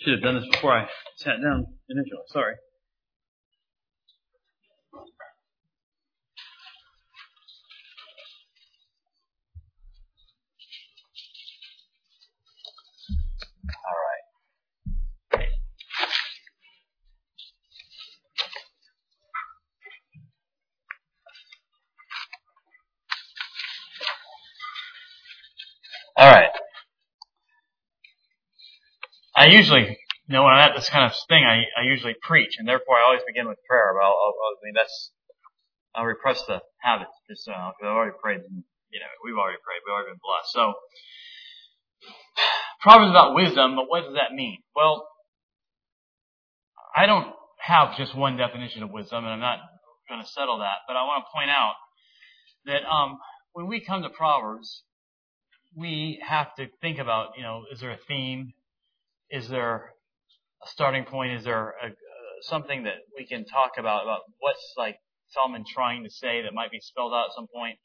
Should have done this before I sat down initially. Sorry. All right. All right. I usually, when I'm at this kind of thing, I usually preach, and therefore I always begin with prayer. But I'll repress the habit just because I've already prayed. And, we've already prayed. We've already been blessed. So, Proverbs about wisdom, but what does that mean? Well, I don't have just one definition of wisdom, and I'm not going to settle that. But I want to point out that when we come to Proverbs, we have to think about, is there a theme? Is there a starting point? Is there something that we can talk about what's like Solomon trying to say that might be spelled out at some point?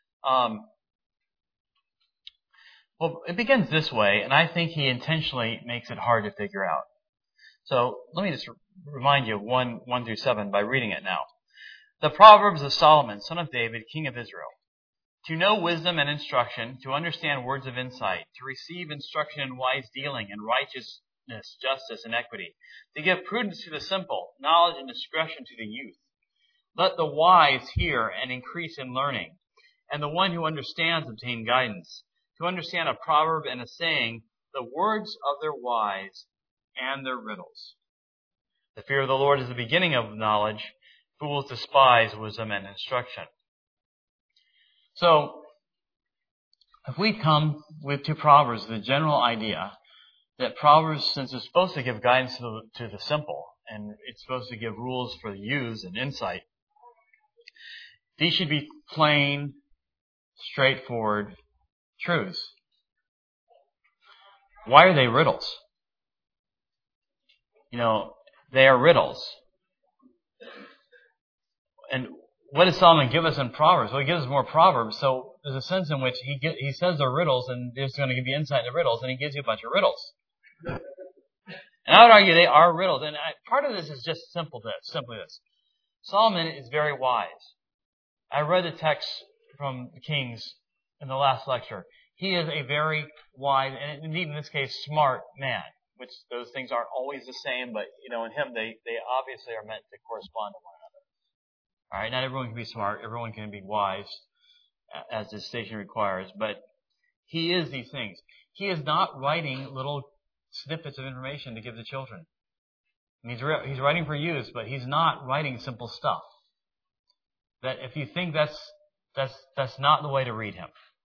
Well, it begins this way, and I think he intentionally makes it hard to figure out. So let me just remind you of 1 through 7 by reading it now. The Proverbs of Solomon, son of David, king of Israel. To know wisdom and instruction, to understand words of insight, to receive instruction in wise dealing and righteousness, justice, and equity, to give prudence to the simple, knowledge and discretion to the youth. Let the wise hear and increase in learning, and the one who understands obtain guidance. To understand a proverb and a saying, the words of their wise and their riddles. The fear of the Lord is the beginning of knowledge. Fools despise wisdom and instruction. So, if we come to Proverbs, the general idea that Proverbs, since it's supposed to give guidance to the simple, and it's supposed to give rules for the youths and insight, these should be plain, straightforward truths. Why are they riddles? They are riddles. And what does Solomon give us in Proverbs? Well, he gives us more Proverbs, so there's a sense in which he says they're riddles, and he's going to give you insight into riddles, and he gives you a bunch of riddles. And I would argue they are riddles. And part of this is just simply this. Solomon is very wise. I read the text from the Kings in the last lecture. He is a very wise, and indeed in this case, smart man, which those things aren't always the same, but, in him, they obviously are meant to correspond to one another. All right, not everyone can be smart. Everyone can be wise, as this station requires. But he is these things. He is not writing little snippets of information to give to children. He's writing for youth, but he's not writing simple stuff. That if you think that's not the way to read him.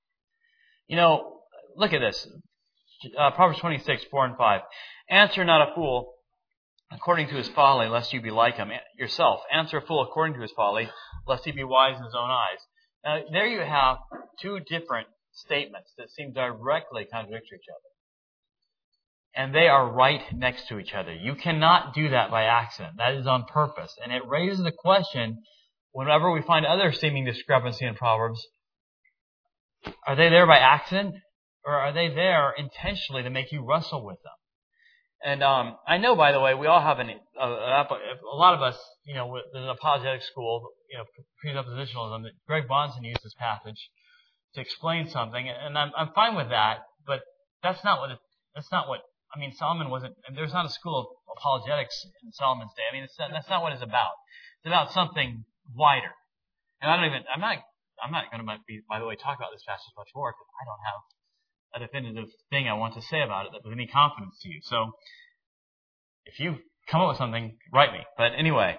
Look at this. Proverbs 26, 4 and 5. Answer not a fool according to his folly, lest you be like him yourself. Answer a fool according to his folly, lest he be wise in his own eyes. Now, there you have two different statements that seem directly contradictory to each other. And they are right next to each other. You cannot do that by accident. That is on purpose. And it raises the question, whenever we find other seeming discrepancy in Proverbs, are they there by accident? Or are they there intentionally to make you wrestle with them? And I know, by the way, we all have a lot of us, with an apologetic school, presuppositionalism, that Greg Bonson used this passage to explain something, and I'm fine with that. But that's not what. Solomon wasn't. There's not a school of apologetics in Solomon's day. That's not what it's about. It's about something wider. And I'm not going to be, by the way, talk about this passage much more because I don't have a definitive thing I want to say about it that with any confidence to you. So, if you come up with something, write me. But anyway,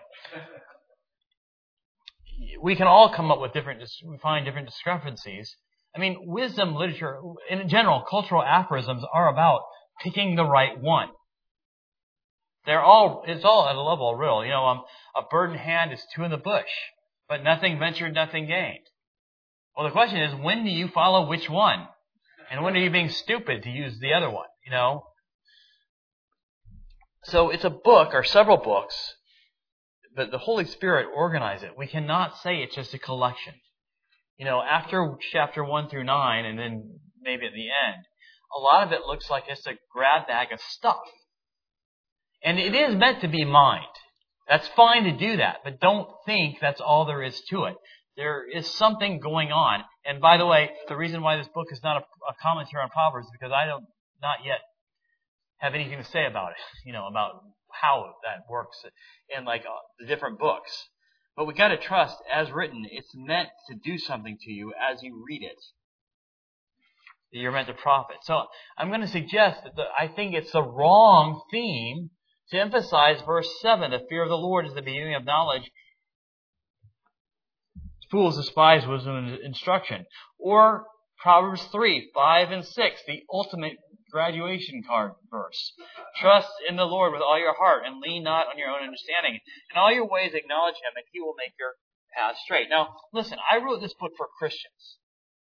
we can all come up with we find different discrepancies. Wisdom literature, in general, cultural aphorisms are about picking the right one. It's all at a level of riddle. A bird in hand is two in the bush, but nothing ventured, nothing gained. Well, the question is, when do you follow which one? And when are you being stupid to use the other one, So it's a book, or several books, but the Holy Spirit organized it. We cannot say it's just a collection. After chapter 1 through 9, and then maybe at the end, a lot of it looks like it's a grab bag of stuff. And it is meant to be mined. That's fine to do that, but don't think that's all there is to it. There is something going on. And by the way, the reason why this book is not a commentary on Proverbs is because I don't not yet have anything to say about it, about how that works in the different books. But we got to trust, as written, it's meant to do something to you as you read it. You're meant to profit. So I'm going to suggest that I think it's the wrong theme to emphasize verse 7. The fear of the Lord is the beginning of knowledge. Fools despise wisdom and instruction. Or Proverbs 3, 5, and 6, the ultimate graduation card verse. Trust in the Lord with all your heart and lean not on your own understanding. In all your ways acknowledge Him and He will make your path straight. Now, listen, I wrote this book for Christians.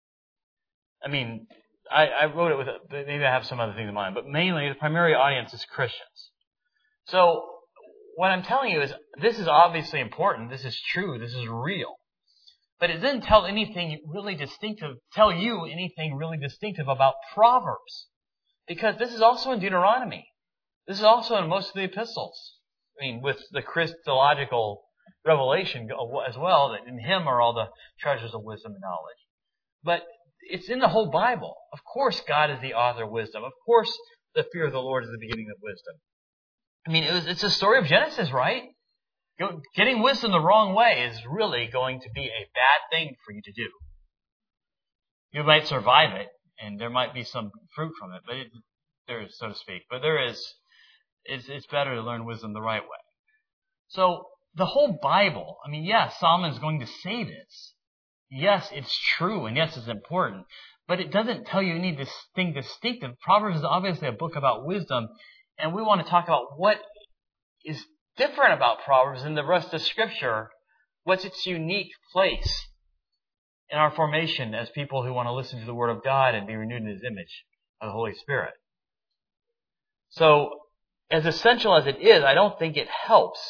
I wrote it with, maybe I have some other things in mind, but mainly the primary audience is Christians. So, what I'm telling you is, this is obviously important, this is true, this is real. But it doesn't tell you anything really distinctive about Proverbs. Because this is also in Deuteronomy. This is also in most of the epistles. With the Christological revelation as well, that in Him are all the treasures of wisdom and knowledge. But it's in the whole Bible. Of course God is the author of wisdom. Of course the fear of the Lord is the beginning of wisdom. It's a story of Genesis, right? Getting wisdom the wrong way is really going to be a bad thing for you to do. You might survive it, and there might be some fruit from it, so to speak. But it's better to learn wisdom the right way. So the whole Bible, yes, Solomon's going to say this. Yes, it's true, and yes, it's important. But it doesn't tell you anything distinctive. Proverbs is obviously a book about wisdom, and we want to talk about what is different about Proverbs than the rest of Scripture. What's its unique place in our formation as people who want to listen to the Word of God and be renewed in His image of the Holy Spirit. So, as essential as it is, I don't think it helps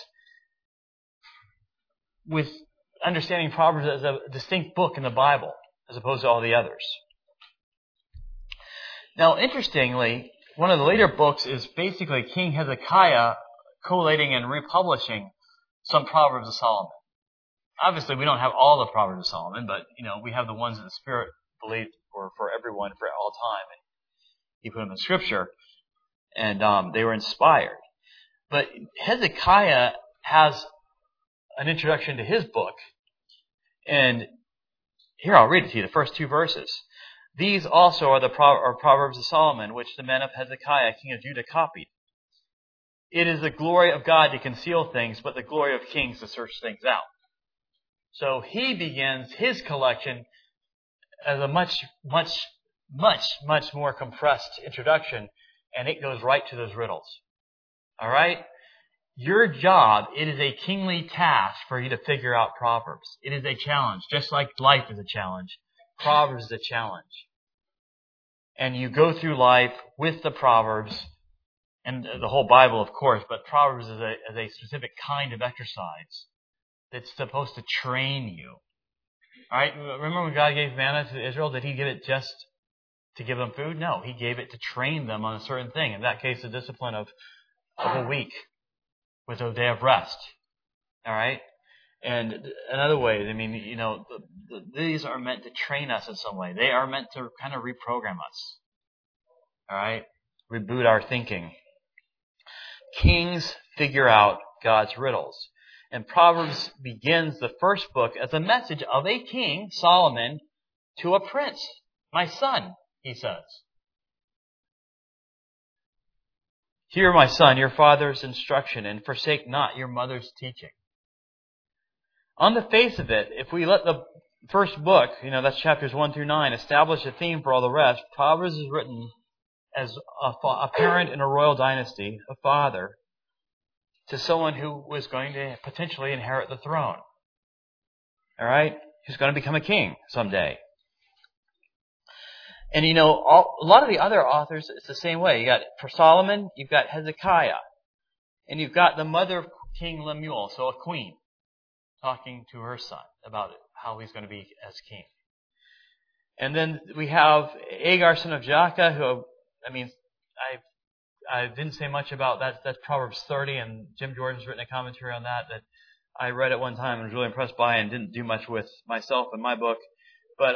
with understanding Proverbs as a distinct book in the Bible, as opposed to all the others. Now, interestingly, one of the later books is basically King Hezekiah collating and republishing some Proverbs of Solomon. Obviously, we don't have all the Proverbs of Solomon, but we have the ones that the Spirit believed were for everyone for all time, and He put them in Scripture, and they were inspired. But Hezekiah has an introduction to his book, and here I'll read it to you. The first two verses. These also are the Proverbs of Solomon, which the men of Hezekiah, king of Judah, copied. It is the glory of God to conceal things, but the glory of kings to search things out. So he begins his collection as a much more compressed introduction, and it goes right to those riddles. All right? Your job, it is a kingly task for you to figure out Proverbs. It is a challenge, just like life is a challenge. Proverbs is a challenge. And you go through life with the Proverbs, and the whole Bible, of course, but Proverbs is a specific kind of exercise that's supposed to train you. All right? Remember when God gave manna to Israel? Did He give it just to give them food? No. He gave it to train them on a certain thing. In that case, the discipline of a week with a day of rest. All right? And in other ways, these are meant to train us in some way. They are meant to kind of reprogram us. All right? Reboot our thinking. Kings figure out God's riddles. And Proverbs begins the first book as a message of a king, Solomon, to a prince. My son, he says. Hear, my son, your father's instruction, and forsake not your mother's teaching. On the face of it, if we let the first book, that's chapters 1 through 9, establish a theme for all the rest, Proverbs is written as a parent in a royal dynasty, a father, to someone who was going to potentially inherit the throne. All right? Who's going to become a king someday. And a lot of the other authors, it's the same way. You got, for Solomon, you've got Hezekiah. And you've got the mother of King Lemuel, so a queen, talking to her son about how he's going to be as king. And then we have Agar, son of Jakeh, who, I didn't say much about that. That's Proverbs 30, and Jim Jordan's written a commentary on that I read at one time and was really impressed by and didn't do much with myself in my book. But,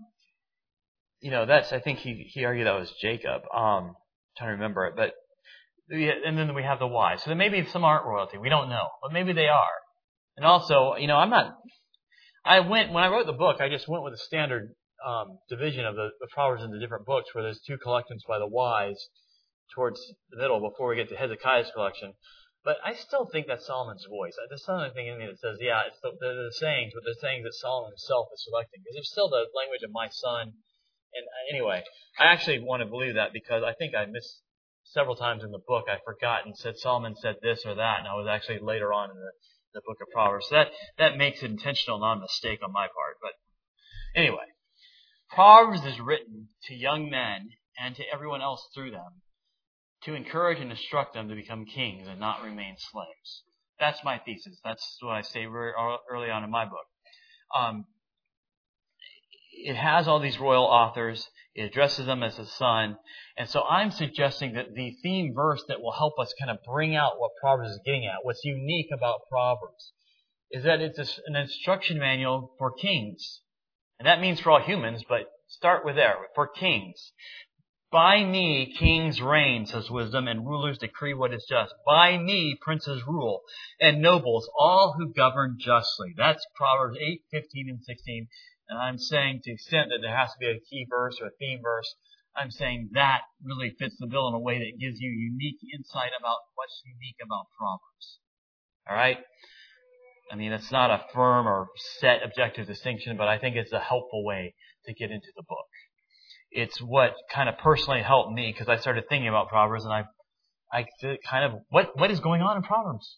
I think he argued that was Jacob. I'm trying to remember it. But, and then we have the wise. So maybe some aren't royalty. We don't know. But maybe they are. And also, when I wrote the book, I just went with a standard division of the Proverbs into different books where there's 2 collections by the wise towards the middle before we get to Hezekiah's collection. But I still think that's Solomon's voice. There's something in me that says, yeah, they're the sayings, but they're sayings that Solomon himself is selecting. Because it's still the language of my son. And anyway, I actually want to believe that because I think I missed several times in the book. I forgot and said Solomon said this or that, and I was actually later on in the book of Proverbs. So that makes it intentional, not a mistake on my part. But anyway, Proverbs is written to young men and to everyone else through them to encourage and instruct them to become kings and not remain slaves. That's my thesis. That's what I say very early on in my book. It has all these royal authors. It addresses them as a son. And so I'm suggesting that the theme verse that will help us kind of bring out what Proverbs is getting at, what's unique about Proverbs, is that it's an instruction manual for kings. And that means for all humans, but start with there, for kings. By me kings reign, says wisdom, and rulers decree what is just. By me princes rule, and nobles, all who govern justly. That's Proverbs 8, 15, and 16. And I'm saying to the extent that there has to be a key verse or a theme verse, I'm saying that really fits the bill in a way that gives you unique insight about what's unique about Proverbs. All right? I mean, it's not a firm or set objective distinction, but I think it's a helpful way to get into the book. It's what kind of personally helped me because I started thinking about Proverbs and I kind of, what is going on in Proverbs?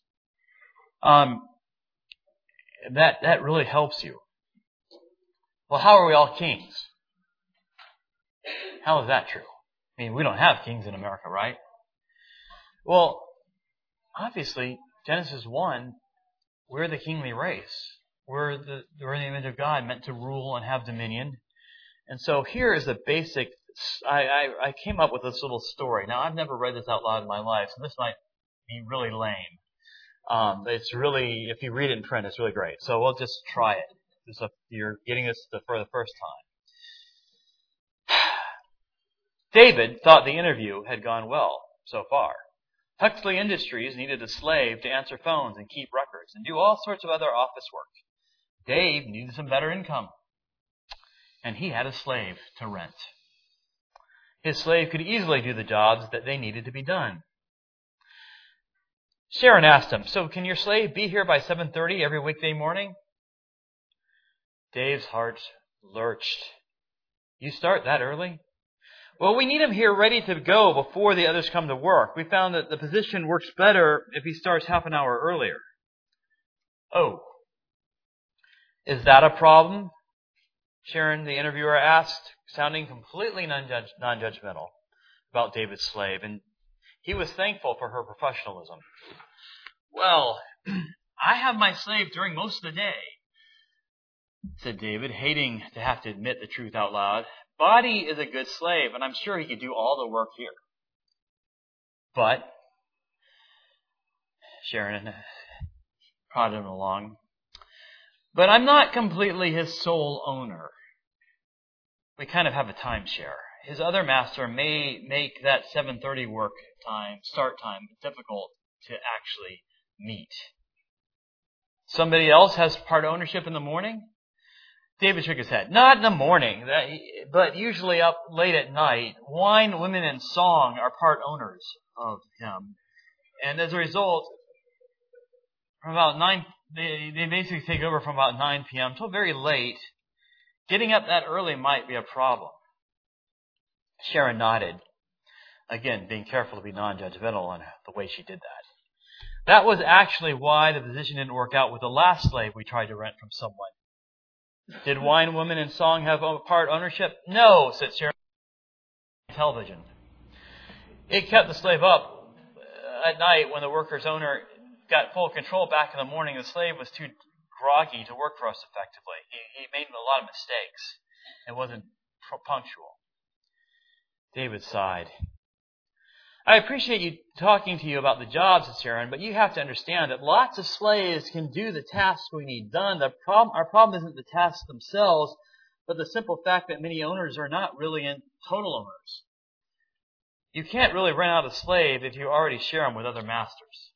That really helps you. Well, how are we all kings? How is that true? I mean, we don't have kings in America, right? Well, obviously, Genesis 1, we're the kingly race. We're the image of God, meant to rule and have dominion. And so here is the basic, I came up with this little story. Now, I've never read this out loud in my life, so this might be really lame. It's really, if you read it in print, it's really great. So we'll just try it. So you're getting this for the first time. David thought the interview had gone well so far. Huxley Industries needed a slave to answer phones and keep records and do all sorts of other office work. Dave needed some better income. And he had a slave to rent. His slave could easily do the jobs that they needed to be done. Sharon asked him, "So can your slave be here by 7:30 every weekday morning?" Dave's heart lurched. "You start that early?" "Well, we need him here ready to go before the others come to work. We found that the position works better if he starts half an hour earlier." "Oh, is that a problem?" Sharon, the interviewer, asked, sounding completely non-judgmental about David's slave, and he was thankful for her professionalism. "Well, I have my slave during most of the day," said David, hating to have to admit the truth out loud. "Body is a good slave, and I'm sure he could do all the work here." "But," Sharon prodded him along, "but I'm not completely his sole owner. We kind of have a timeshare. His other master may make that 7:30 start time difficult to actually meet." "Somebody else has part ownership in the morning?" David shook his head. "Not in the morning, but usually up late at night. Wine, women, and song are part owners of him. And as a result, from about 9, they basically take over from about 9 p.m. till very late. Getting up that early might be a problem." Sharon nodded, again, being careful to be non-judgmental on the way she did that. "That was actually why the position didn't work out with the last slave we tried to rent from someone." "Did wine, women, and song have part ownership?" "No," said Sharon. "Television. It kept the slave up at night when the worker's owner got full control. Back in the morning, the slave was too groggy to work for us effectively. He made a lot of mistakes and wasn't punctual." David sighed. I appreciate you talking to you about the jobs it's here, but you have to understand that lots of slaves can do the tasks we need done. Our problem isn't the tasks themselves, but the simple fact that many owners are not really total owners. You can't really rent out a slave if you already share them with other masters.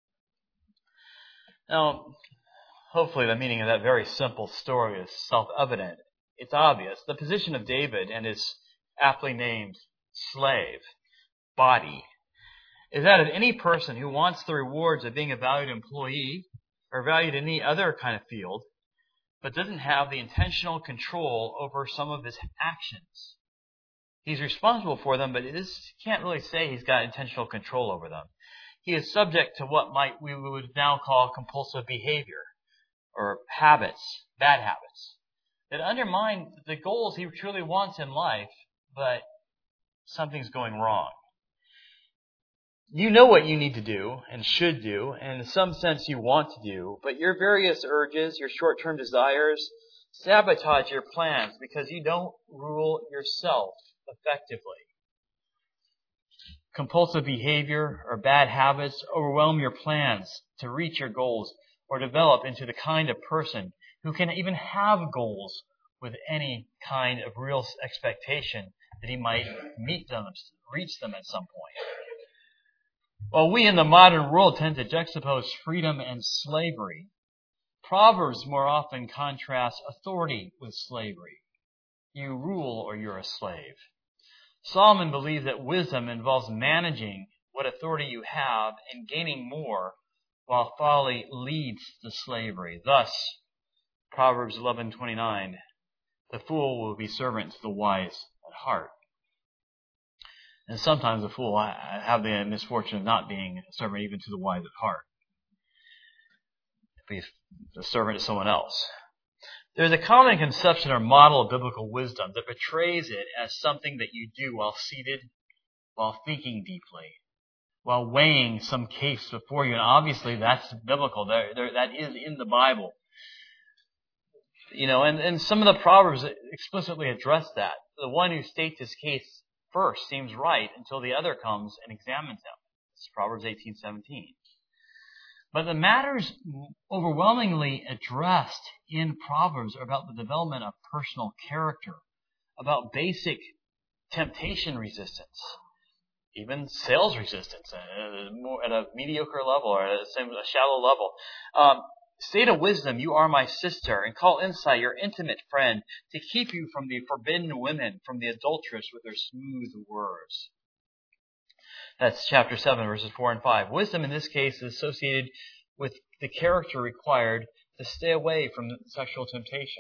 Now, hopefully the meaning of that very simple story is self-evident. It's obvious. The position of David and his aptly named slave, body, is that of any person who wants the rewards of being a valued employee or valued in any other kind of field, but doesn't have the intentional control over some of his actions. He's responsible for them, but can't really say he's got intentional control over them. He is subject to what we would now call compulsive behavior, or habits, bad habits, that undermine the goals he truly wants in life, but something's going wrong. You know what you need to do and should do, and in some sense you want to do, but your various urges, your short-term desires, sabotage your plans because you don't rule yourself effectively. Compulsive behavior or bad habits overwhelm your plans to reach your goals or develop into the kind of person who can even have goals with any kind of real expectation that he might reach them at some point. While we in the modern world tend to juxtapose freedom and slavery, Proverbs more often contrast authority with slavery. You rule or you're a slave. Solomon believed that wisdom involves managing what authority you have and gaining more, while folly leads to slavery. Thus, Proverbs 11:29, the fool will be servant to the wise at heart. And sometimes the fool have the misfortune of not being a servant even to the wise at heart. Be a servant to someone else. There's a common conception or model of biblical wisdom that portrays it as something that you do while seated, while thinking deeply, while weighing some case before you. And obviously that's biblical. That is in the Bible. And some of the Proverbs explicitly address that. The one who states his case first seems right until the other comes and examines him. It's Proverbs 18:17. But the matters overwhelmingly addressed in Proverbs are about the development of personal character, about basic temptation resistance, even sales resistance at a mediocre level or at a shallow level. State of wisdom, you are my sister, and call insight your intimate friend to keep you from the forbidden women, from the adulteress with her smooth words. That's chapter 7, verses 4 and 5. Wisdom in this case is associated with the character required to stay away from sexual temptation.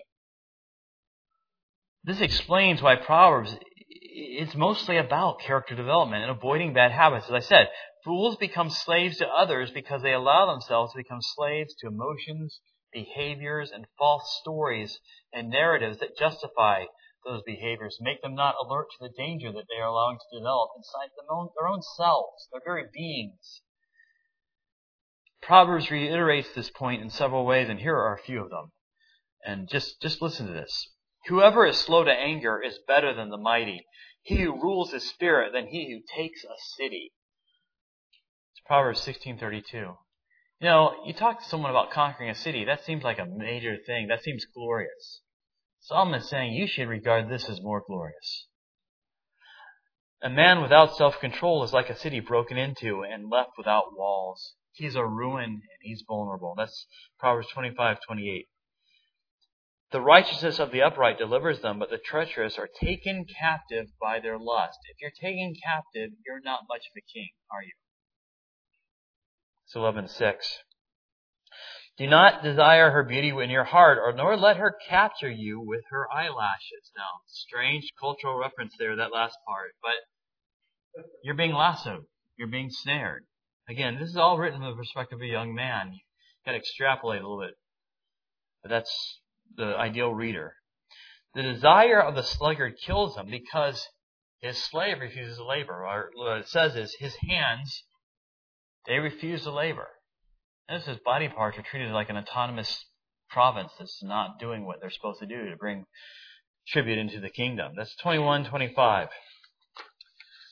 This explains why Proverbs is mostly about character development and avoiding bad habits. As I said, fools become slaves to others because they allow themselves to become slaves to emotions, behaviors, and false stories and narratives that justify those behaviors, make them not alert to the danger that they are allowing to develop inside their own selves, their very beings. Proverbs reiterates this point in several ways, and here are a few of them. And just listen to this. Whoever is slow to anger is better than the mighty. He who rules his spirit than he who takes a city. It's Proverbs 16:32. You talk to someone about conquering a city, that seems like a major thing. That seems glorious. Solomon is saying you should regard this as more glorious. A man without self-control is like a city broken into and left without walls. He's a ruin and he's vulnerable. That's Proverbs 25:28. The righteousness of the upright delivers them, but the treacherous are taken captive by their lust. If you're taken captive, you're not much of a king, are you? It's 11:6. Do not desire her beauty in your heart, nor let her capture you with her eyelashes. Now, strange cultural reference there, that last part. But you're being lassoed. You're being snared. Again, this is all written from the perspective of a young man. You've got to extrapolate a little bit. But that's the ideal reader. The desire of the sluggard kills him because his slave refuses to labor. Or what it says is his hands, they refuse to labor. Notice his body parts are treated like an autonomous province that's not doing what they're supposed to do to bring tribute into the kingdom. That's 21:25.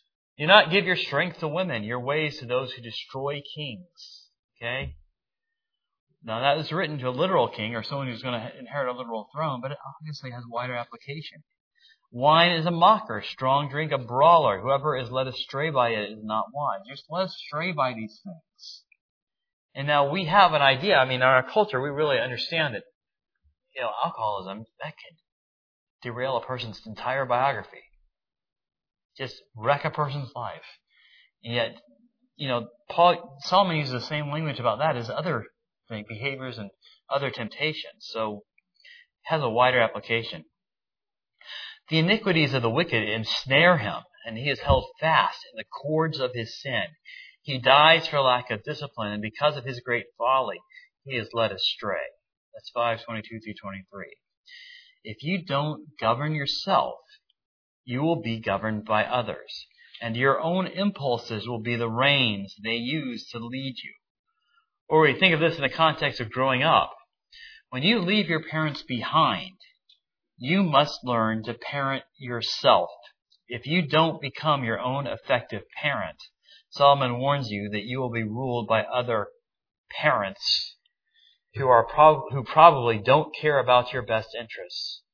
Do not give your strength to women, your ways to those who destroy kings. Okay? Now that is written to a literal king or someone who's going to inherit a literal throne, but it obviously has wider application. Wine is a mocker, strong drink a brawler. Whoever is led astray by it is not wise. You're led astray by these things. And now we have an idea. I mean, in our culture, we really understand that, alcoholism, that can derail a person's entire biography. Just wreck a person's life. And yet, Solomon uses the same language about that as other behaviors and other temptations. So it has a wider application. The iniquities of the wicked ensnare him, and he is held fast in the cords of his sin. He dies for lack of discipline, and because of his great folly, he is led astray. That's 5:22-23. If you don't govern yourself, you will be governed by others, and your own impulses will be the reins they use to lead you. Or we think of this in the context of growing up. When you leave your parents behind, you must learn to parent yourself. If you don't become your own effective parent, Solomon warns you that you will be ruled by other parents who probably don't care about your best interests.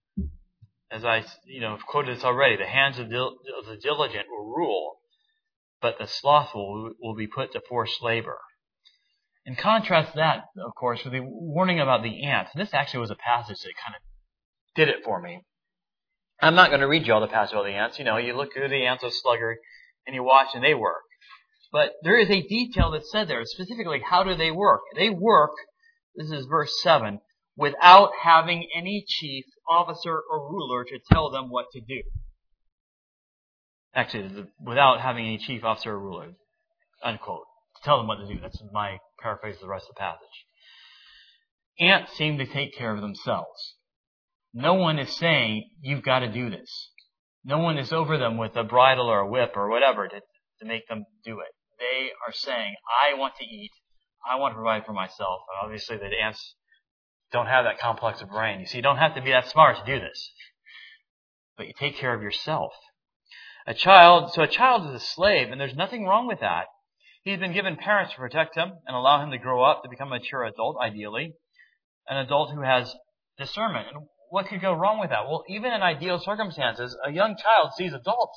As I quoted this already, the hands of the diligent will rule, but the slothful will be put to forced labor. And contrast that, of course, with the warning about the ants. This actually was a passage that kind of did it for me. I'm not going to read you all the passage about the ants. You look through the ants are sluggard, and you watch and they work. But there is a detail that's said there, specifically how do they work? They work, this is verse 7, without having any chief, officer, or ruler to tell them what to do. Actually, without having any chief, officer, or ruler, unquote, to tell them what to do. That's my paraphrase of the rest of the passage. Ants seem to take care of themselves. No one is saying, you've got to do this. No one is over them with a bridle or a whip or whatever to make them do it. They are saying, I want to eat. I want to provide for myself. And obviously the ants don't have that complex of brain. You see, you don't have to be that smart to do this. But you take care of yourself. A child is a slave, and there's nothing wrong with that. He's been given parents to protect him and allow him to grow up to become a mature adult, ideally. An adult who has discernment. And what could go wrong with that? Well, even in ideal circumstances, a young child sees adults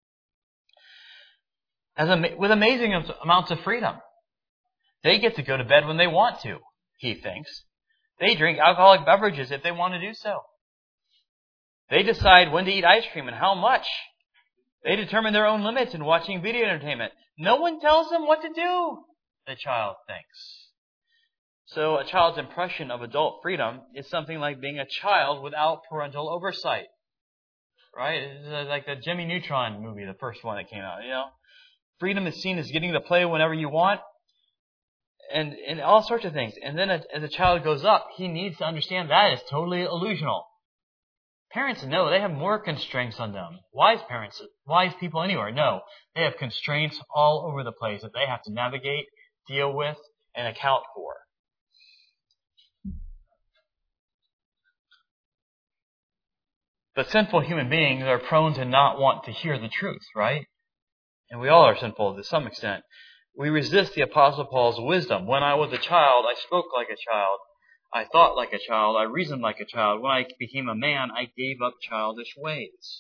with amazing amounts of freedom. They get to go to bed when they want to, he thinks. They drink alcoholic beverages if they want to do so. They decide when to eat ice cream and how much. They determine their own limits in watching video entertainment. No one tells them what to do, the child thinks. So a child's impression of adult freedom is something like being a child without parental oversight. Right? It's like the Jimmy Neutron movie, the first one that came out. Freedom is seen as getting to play whenever you want and all sorts of things. And then as a child goes up, he needs to understand that is totally illusional. Parents know they have more constraints on them. Wise people anywhere know they have constraints all over the place that they have to navigate, deal with, and account for. But sinful human beings are prone to not want to hear the truth, right? And we all are sinful to some extent. We resist the Apostle Paul's wisdom. When I was a child, I spoke like a child. I thought like a child. I reasoned like a child. When I became a man, I gave up childish ways.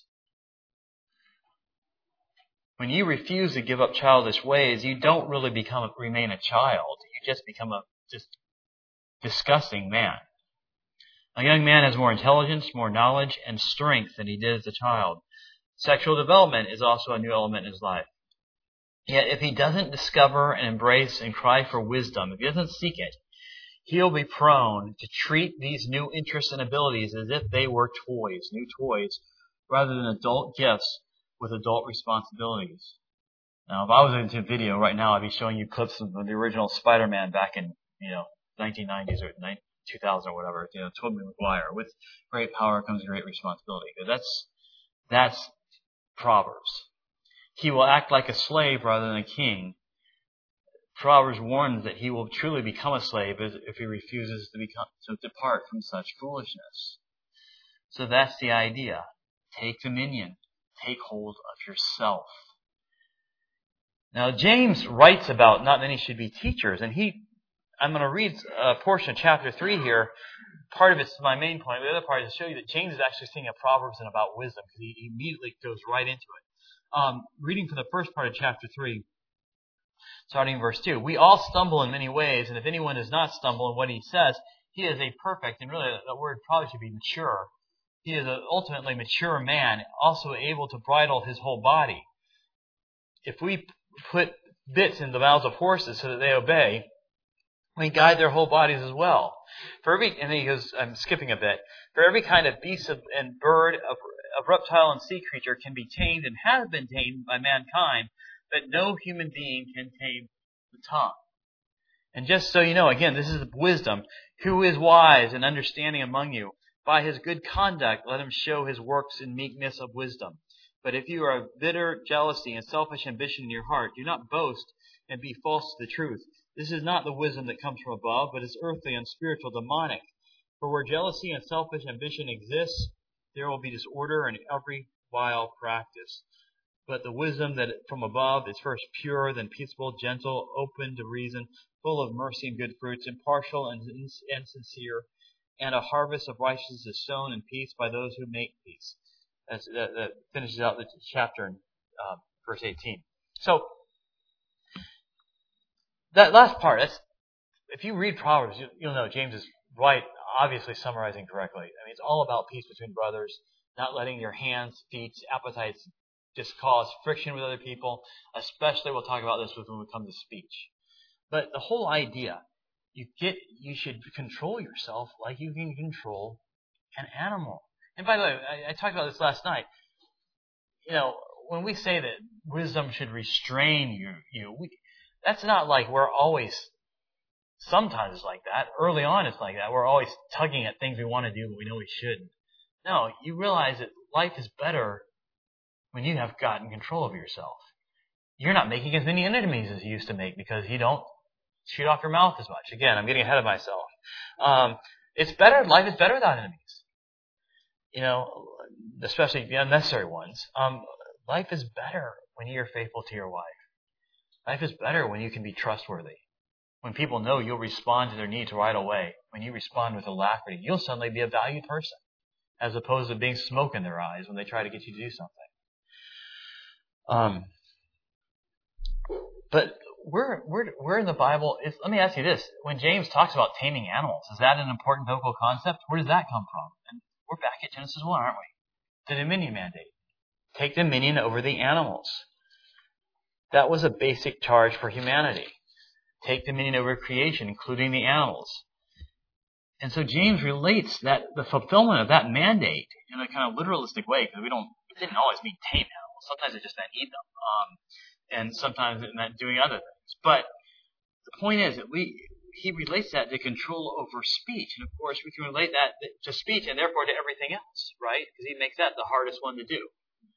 When you refuse to give up childish ways, you don't really remain a child. You just become a disgusting man. A young man has more intelligence, more knowledge, and strength than he did as a child. Sexual development is also a new element in his life. Yet if he doesn't discover and embrace and cry for wisdom, if he doesn't seek it, he'll be prone to treat these new interests and abilities as if they were toys, new toys, rather than adult gifts with adult responsibilities. Now, if I was into video right now, I'd be showing you clips of the original Spider-Man back in, 1990s or 2000 or whatever, Tobey Maguire. With great power comes great responsibility. That's Proverbs. He will act like a slave rather than a king. Proverbs warns that he will truly become a slave if he refuses to depart from such foolishness. So that's the idea. Take dominion. Take hold of yourself. Now, James writes about not many should be teachers, and I'm going to read a portion of chapter 3 here. Part of it's my main point. The other part is to show you that James is actually saying a Proverbs and about wisdom, because he immediately goes right into it. Reading from the first part of chapter 3, starting in verse 2. We all stumble in many ways, and if anyone does not stumble in what he says, he is a perfect, and really the word probably should be mature. He is an ultimately mature man, also able to bridle his whole body. If we put bits in the mouths of horses so that they obey, we guide their whole bodies as well. And then he goes, I'm skipping a bit. For every kind of beast and bird, of reptile and sea creature can be tamed and has been tamed by mankind, but no human being can tame the tongue. And just so you know, again, this is wisdom. Who is wise and understanding among you? By his good conduct, let him show his works in meekness of wisdom. But if you are of bitter jealousy and selfish ambition in your heart, do not boast and be false to the truth. This is not the wisdom that comes from above, but is earthly, unspiritual, demonic. For where jealousy and selfish ambition exists, there will be disorder and every vile practice. But the wisdom that from above is first pure, then peaceable, gentle, open to reason, full of mercy and good fruits, impartial and sincere, and a harvest of righteousness is sown in peace by those who make peace. That finishes out the chapter in verse 18. So, that last part, if you read Proverbs, you'll know James is right, obviously summarizing correctly. I mean, it's all about peace between brothers, not letting your hands, feet, appetites just cause friction with other people. Especially, we'll talk about this when we come to speech. But the whole idea, you should control yourself like you can control an animal. And by the way, I talked about this last night. You know, when we say that wisdom should restrain you, that's not like we're always. Sometimes it's like that. Early on, it's like that. We're always tugging at things we want to do, but we know we shouldn't. No, you realize that life is better when you have gotten control of yourself. You're not making as many enemies as you used to make because you don't shoot off your mouth as much. Again, I'm getting ahead of myself. It's better. Life is better without enemies. You know, especially the unnecessary ones. Life is better when you're faithful to your wife. Life is better when you can be trustworthy. When people know you'll respond to their needs right away. When you respond with alacrity, you'll suddenly be a valued person, as opposed to being smoke in their eyes when they try to get you to do something. But we're in the Bible. Let me ask you this: when James talks about taming animals, is that an important biblical concept? Where does that come from? And we're back at Genesis 1, aren't we? The dominion mandate. Take dominion over the animals. That was a basic charge for humanity. Take dominion over creation, including the animals. And so James relates that the fulfillment of that mandate in a kind of literalistic way, because it didn't always mean tame animals. Sometimes it just meant eat them. And sometimes it meant doing other things. But the point is that he relates that to control over speech. And of course, we can relate that to speech and therefore to everything else, right? Because he makes that the hardest one to do.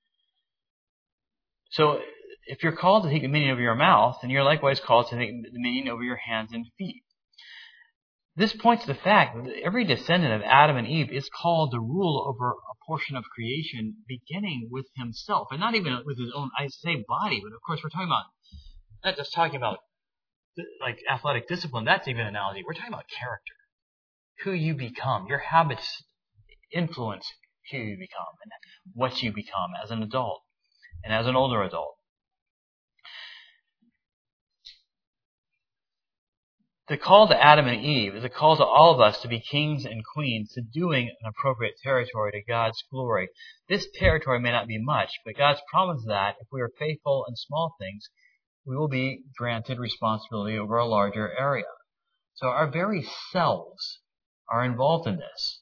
So if you're called to take dominion over your mouth, then you're likewise called to take dominion over your hands and feet. This points to the fact that every descendant of Adam and Eve is called to rule over a portion of creation, beginning with himself, and not even with his own, I say body, but of course we're talking about, not just talking about like athletic discipline, that's even an analogy. We're talking about character. Who you become. Your habits influence who you become and what you become as an adult and as an older adult. The call to Adam and Eve is a call to all of us to be kings and queens, subduing an appropriate territory to God's glory. This territory may not be much, but God's promise that if we are faithful in small things, we will be granted responsibility over a larger area. So our very selves are involved in this.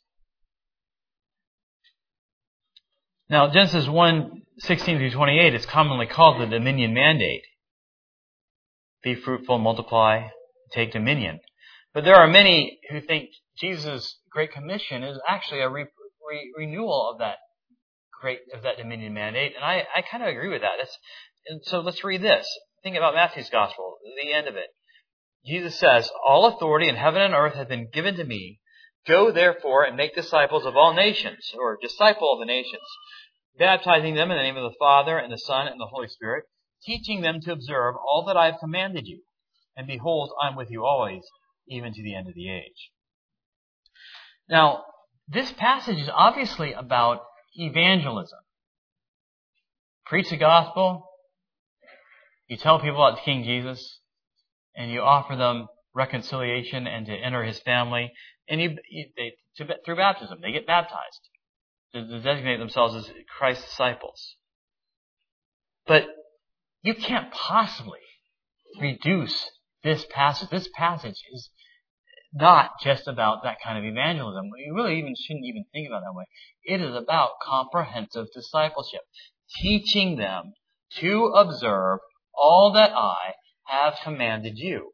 Now, Genesis 1:16-28 is commonly called the dominion mandate. Be fruitful, multiply, take dominion. But there are many who think Jesus' Great Commission is actually a renewal of that dominion mandate, and I kind of agree with that. And so let's read this. Think about Matthew's Gospel, the end of it. Jesus says, "All authority in heaven and earth has been given to me. Go therefore and make disciples of all nations," or disciple of the nations, baptizing them in the name of the Father and the Son and the Holy Spirit, teaching them to observe all that I have commanded you. And behold, I am with you always, even to the end of the age. Now, this passage is obviously about evangelism. Preach the gospel, you tell people about King Jesus, and you offer them reconciliation and to enter his family, and through baptism, they get baptized to designate themselves as Christ's disciples. But you can't possibly reduce this passage. This passage is not just about that kind of evangelism. You really shouldn't even think about it that way. It is about comprehensive discipleship, teaching them to observe all that I have commanded you.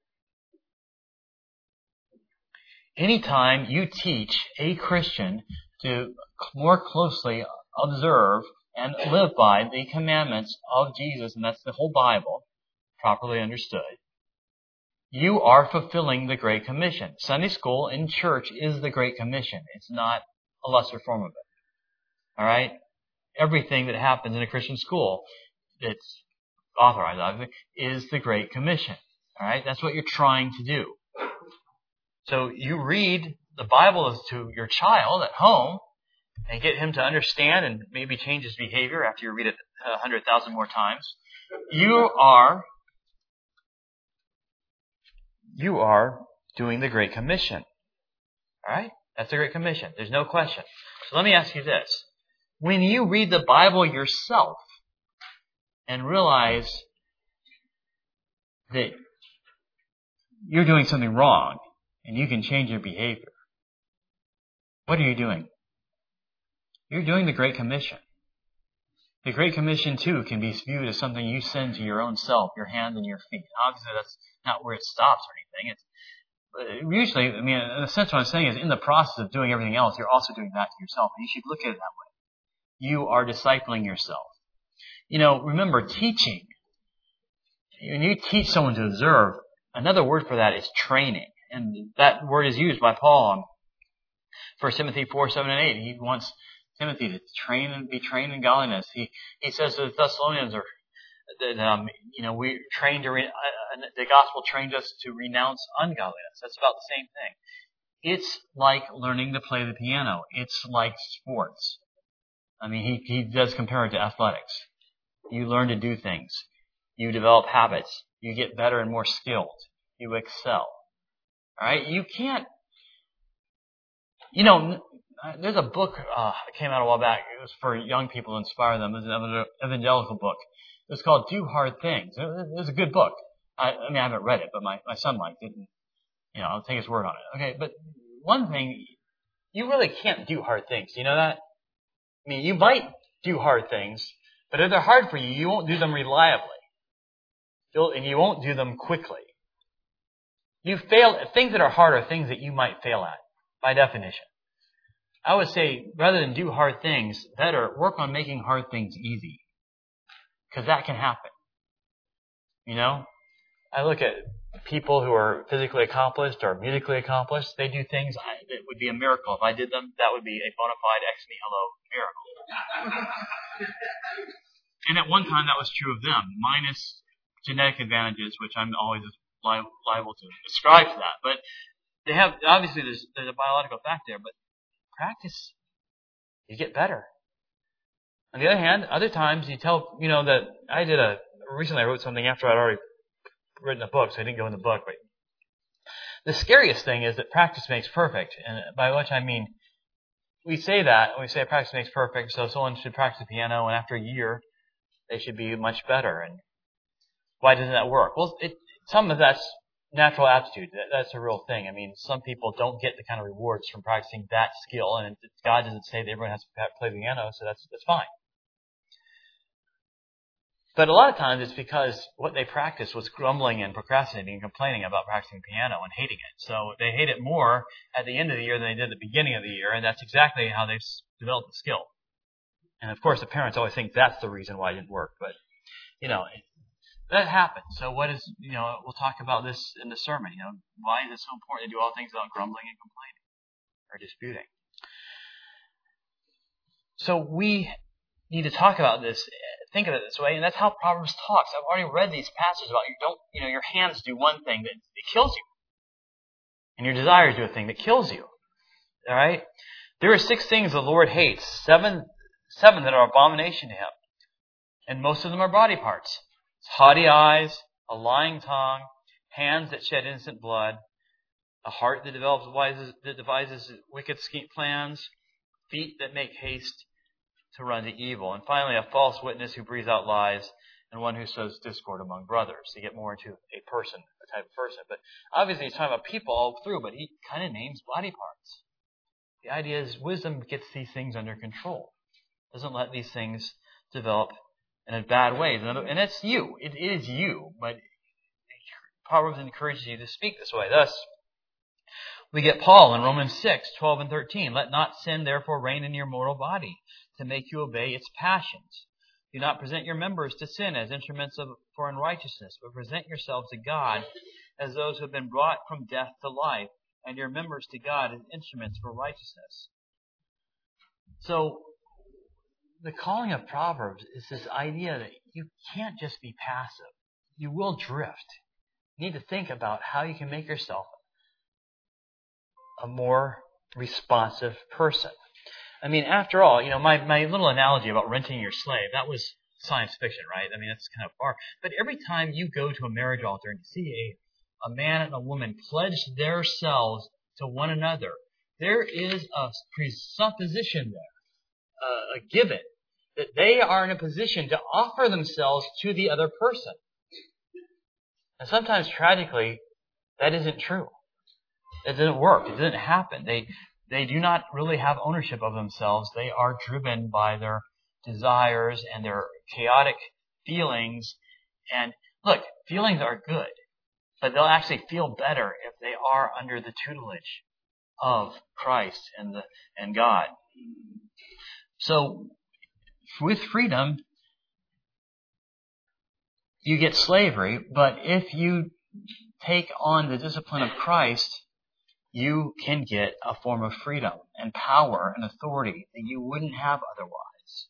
Anytime you teach a Christian to more closely observe and live by the commandments of Jesus, and that's the whole Bible, properly understood, you are fulfilling the Great Commission. Sunday school in church is the Great Commission. It's not a lesser form of it. All right? Everything that happens in a Christian school that's authorized, obviously, is the Great Commission. All right? That's what you're trying to do. So you read the Bible to your child at home and get him to understand and maybe change his behavior after you read it 100,000 more times. You are doing the Great Commission. All right? That's the Great Commission. There's no question. So let me ask you this. When you read the Bible yourself and realize that you're doing something wrong and you can change your behavior, what are you doing? You're doing the Great Commission. The Great Commission, too, can be viewed as something you send to your own self, your hands and your feet. Obviously, that's not where it stops or anything. It's usually, in a sense, what I'm saying is in the process of doing everything else, you're also doing that to yourself. And you should look at it that way. You are discipling yourself. Remember, teaching. When you teach someone to observe, another word for that is training. And that word is used by Paul in 1 Timothy 4, 7, and 8. He wants Timothy to train and be trained in godliness. He says to the Thessalonians that we trained to the gospel trained us to renounce ungodliness. That's about the same thing. It's like learning to play the piano. It's like sports. He does compare it to athletics. You learn to do things. You develop habits. You get better and more skilled. You excel. All right? You can't. There's a book that came out a while back. It was for young people to inspire them. It was an evangelical book. It was called Do Hard Things. It was a good book. I haven't read it, but my son liked it. And, I'll take his word on it. Okay, but one thing, you really can't do hard things. Do you know that? You might do hard things, but if they're hard for you, you won't do them reliably. And you won't do them quickly. Things that are hard are things that you might fail at, by definition. I would say, rather than do hard things, better work on making hard things easy. Because that can happen. I look at people who are physically accomplished or musically accomplished. They do things that would be a miracle. If I did them, that would be a bona fide ex nihilo miracle. And at one time, that was true of them, minus genetic advantages, which I'm always liable to ascribe to that. But they have, obviously, there's a biological fact there, but practice, you get better. On the other hand, other times you tell, that recently I wrote something after I'd already written a book, so I didn't go in the book, but the scariest thing is that practice makes perfect, and by which I mean, we say practice makes perfect, so someone should practice the piano, and after a year, they should be much better, and why doesn't that work? Well, some of that's natural aptitude. That's a real thing. Some people don't get the kind of rewards from practicing that skill, and God doesn't say that everyone has to play the piano, so that's fine. But a lot of times it's because what they practiced was grumbling and procrastinating and complaining about practicing piano and hating it. So they hate it more at the end of the year than they did at the beginning of the year, and that's exactly how they've developed the skill. And of course the parents always think that's the reason why it didn't work, but that happens. So we'll talk about this in the sermon. Why is it so important to do all things without grumbling and complaining or disputing? So we need to talk about this think of it this way, and that's how Proverbs talks. I've already read these passages about your hands do one thing that kills you. And your desires do a thing that kills you. All right? There are 6 things the Lord hates. 7 that are abomination to Him. And most of them are body parts. It's haughty eyes, a lying tongue, hands that shed innocent blood, a heart that devises wicked plans, feet that make haste to run to evil, and finally a false witness who breathes out lies, and one who sows discord among brothers. To get more into a type of person. But obviously he's talking about people all through, but he kind of names body parts. The idea is wisdom gets these things under control. Doesn't let these things develop in a bad way. And it's you. It is you. But Proverbs encourages you to speak this way. Thus, we get Paul in Romans 6:12 and 13. Let not sin therefore reign in your mortal body, to make you obey its passions. Do not present your members to sin as instruments for unrighteousness, but present yourselves to God as those who have been brought from death to life, and your members to God as instruments for righteousness. So, the calling of Proverbs is this idea that you can't just be passive. You will drift. You need to think about how you can make yourself a more responsive person. I mean, after all, my little analogy about renting your slave, that was science fiction, right? I mean, that's kind of far. But every time you go to a marriage altar and see a man and a woman pledge themselves to one another, there is a presupposition there, a given, that they are in a position to offer themselves to the other person. And sometimes, tragically, that isn't true. It doesn't work. It doesn't happen. They do not really have ownership of themselves. They are driven by their desires and their chaotic feelings. And look, feelings are good, but they'll actually feel better if they are under the tutelage of Christ and God. So, with freedom, you get slavery, but if you take on the discipline of Christ, you can get a form of freedom and power and authority that you wouldn't have otherwise.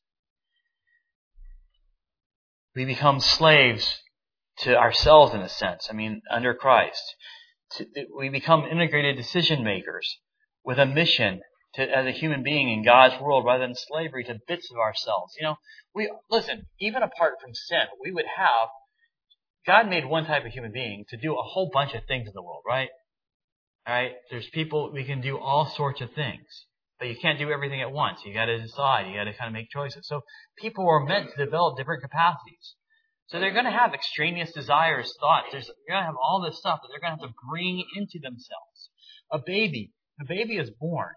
We become slaves to ourselves in a sense. I mean, under Christ. We become integrated decision makers with a mission as a human being in God's world rather than slavery to bits of ourselves. Listen, even apart from sin, God made one type of human being to do a whole bunch of things in the world, right? Alright, there's people, we can do all sorts of things. But you can't do everything at once. You gotta decide, you gotta kind of make choices. So people are meant to develop different capacities. So they're gonna have extraneous desires, thoughts. They're gonna have all this stuff that they're gonna have to bring into themselves. A baby is born.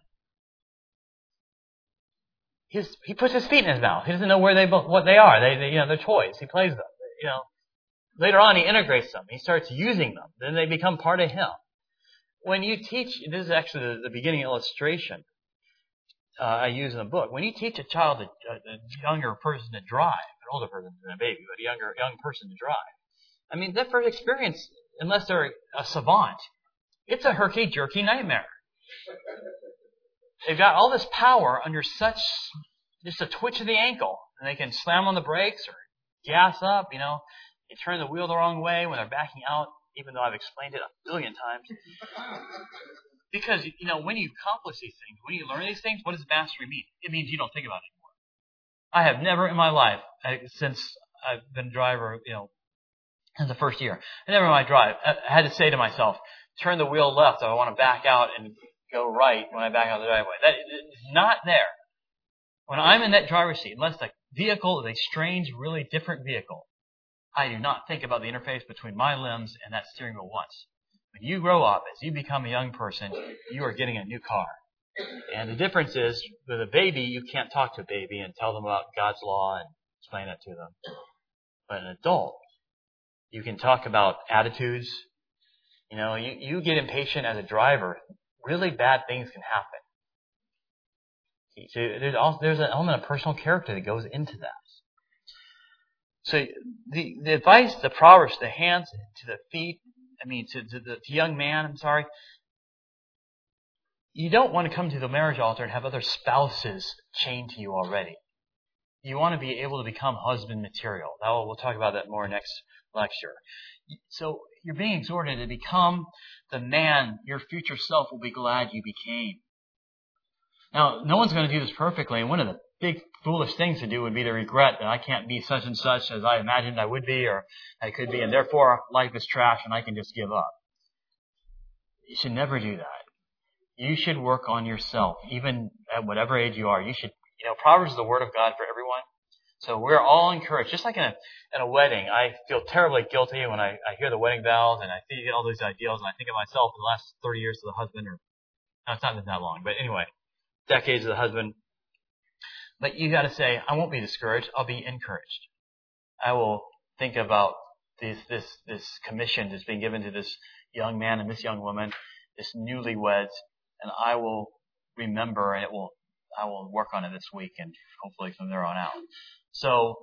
He puts his feet in his mouth. He doesn't know what they are. They're toys. He plays them. Later on he integrates them. He starts using them. Then they become part of him. When you teach, this is actually the beginning illustration I use in the book. When you teach a child, a younger person to drive, an older person than a baby, but a young person to drive, I mean, that first experience, unless they're a savant, it's a herky-jerky nightmare. They've got all this power under just a twitch of the ankle, and they can slam on the brakes or gas up, They turn the wheel the wrong way when they're backing out, even though I've explained it 1,000,000,000 times. Because, when you accomplish these things, when you learn these things, what does mastery mean? It means you don't think about it anymore. I have never in my life, since I've been a driver, in the first year, I had to say to myself, turn the wheel left if I want to back out and go right when I back out the driveway. That is not there. When I'm in that driver's seat, unless the vehicle is a strange, really different vehicle, I do not think about the interface between my limbs and that steering wheel once. When you grow up, as you become a young person, you are getting a new car. And the difference is, with a baby, you can't talk to a baby and tell them about God's law and explain it to them. But an adult, you can talk about attitudes. You get impatient as a driver, really bad things can happen. So there's an element of personal character that goes into that. So the advice, the Proverbs, the hands to the feet, to the young man, you don't want to come to the marriage altar and have other spouses chained to you already. You want to be able to become husband material. We'll talk about that more next lecture. So you're being exhorted to become the man your future self will be glad you became. Now, no one's going to do this perfectly, and one of the big foolish things to do would be to regret that I can't be such and such as I imagined I would be or I could be, and therefore life is trash and I can just give up. You should never do that. You should work on yourself, even at whatever age you are. Proverbs is the word of God for everyone. So we're all encouraged. Just like in a wedding, I feel terribly guilty when I hear the wedding bells and I see all these ideals and I think of myself in the last 30 years of the husband, no, it's not been that long, but anyway, decades of the husband. But you got to say, I won't be discouraged. I'll be encouraged. I will think about this commission that's being given to this young man and this young woman, this newlyweds, and I will remember, and I will work on it this week and hopefully from there on out. So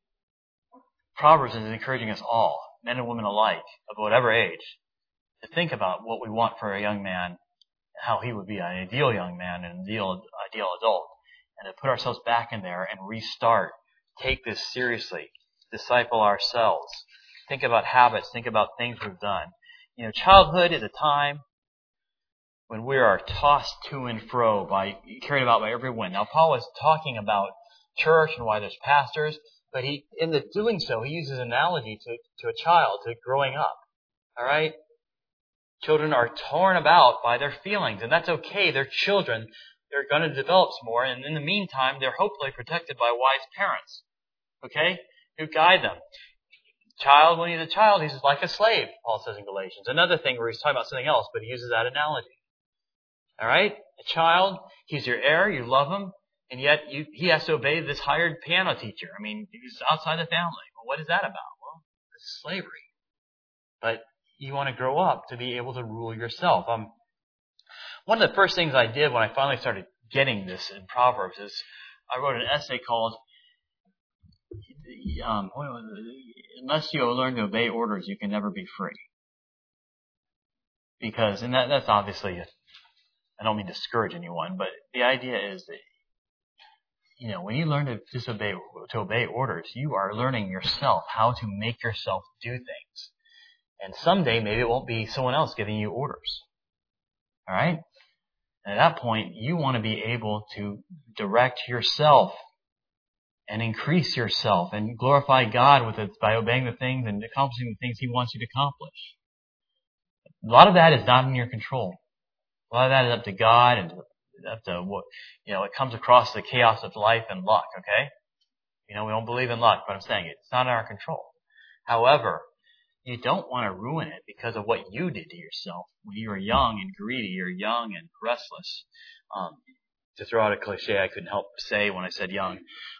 Proverbs is encouraging us all, men and women alike, of whatever age, to think about what we want for a young man, how he would be an ideal young man, an ideal adult, and to put ourselves back in there and restart. Take this seriously. Disciple ourselves. Think about habits. Think about things we've done. Childhood is a time when we are tossed to and fro, carried about by every wind. Now, Paul is talking about church and why there's pastors, but in doing so, he uses an analogy to a child, to growing up. All right? Children are torn about by their feelings, and that's okay. They're children. They're going to develop some more, and in the meantime, they're hopefully protected by wise parents, okay, who guide them. Child, when he's a child, he's like a slave, Paul says in Galatians. Another thing where he's talking about something else, but he uses that analogy. All right? A child, he's your heir, you love him, and yet he has to obey this hired piano teacher. I mean, he's outside the family. Well, what is that about? Well, it's slavery. But you want to grow up to be able to rule yourself. One of the first things I did when I finally started getting this in Proverbs is I wrote an essay called Unless you learn to obey orders, you can never be free. Because, and that's obviously, I don't mean to discourage anyone, but the idea is that, when you learn to obey orders, you are learning yourself how to make yourself do things. And someday, maybe it won't be someone else giving you orders. All right? And at that point, you want to be able to direct yourself and increase yourself and glorify God with it by obeying the things and accomplishing the things He wants you to accomplish. A lot of that is not in your control. A lot of that is up to God and up to what, it comes across the chaos of life and luck, okay? We don't believe in luck, but I'm saying it's not in our control. However, you don't want to ruin it because of what you did to yourself when you were young and greedy or young and restless. To throw out a cliche I couldn't help say when I said young.